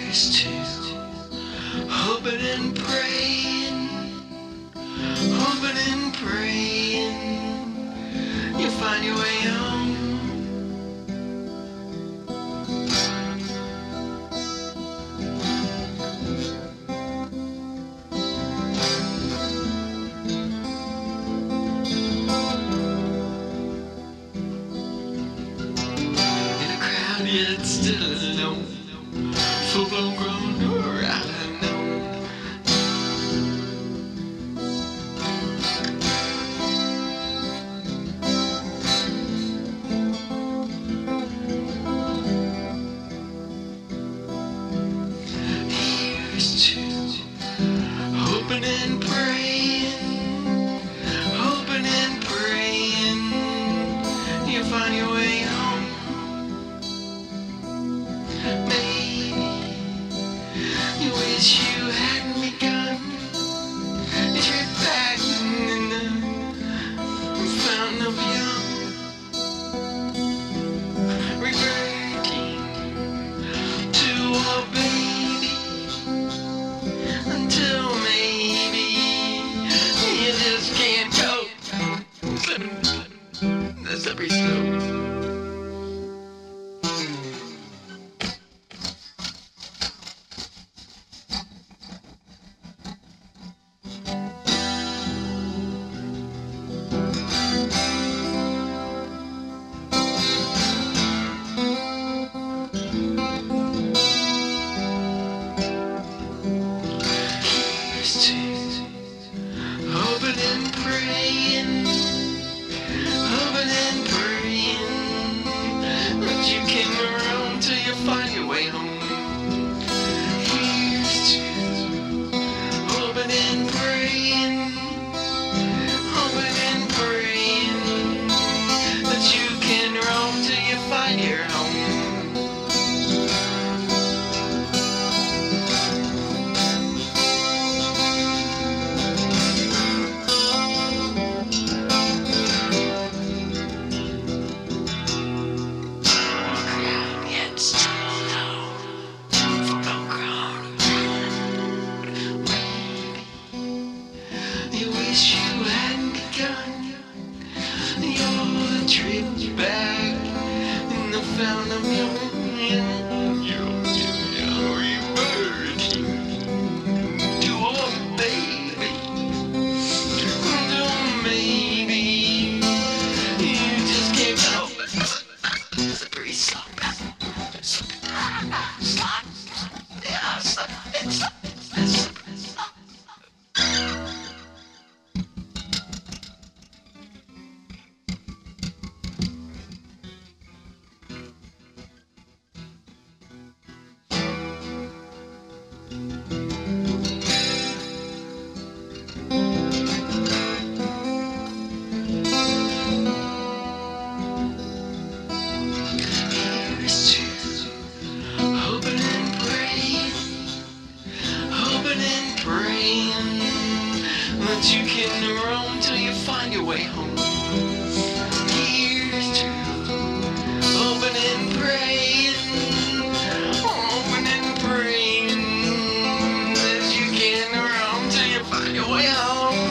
Here's to hoping and praying, hoping and praying you'll find your way home. In a crowd yet still alone, full-blown grown or out unknown. Here's to hoping and praying, hoping and praying you'll find your way home. Maybe you wish you hadn't begun. You drift back in the fountain of young, reverting to a baby until maybe you just can't cope. Slipping, that's every slope. Here's to hoping and praying, hoping and praying that you can roam till you find your way home. Here's to hoping and praying, hoping and praying that you can roam till you find your home. You wish you hadn't begun your trip back in the fountain of you're reverting to a baby. Until maybe you just can't help it. Slippery slope. Slide. Yeah, slip. It's slippery. Here's to hoping and praying, hoping and praying that you can roam till you find your way home. Here's to hoping and praying, hoping and praying that you can roam till you find your way home.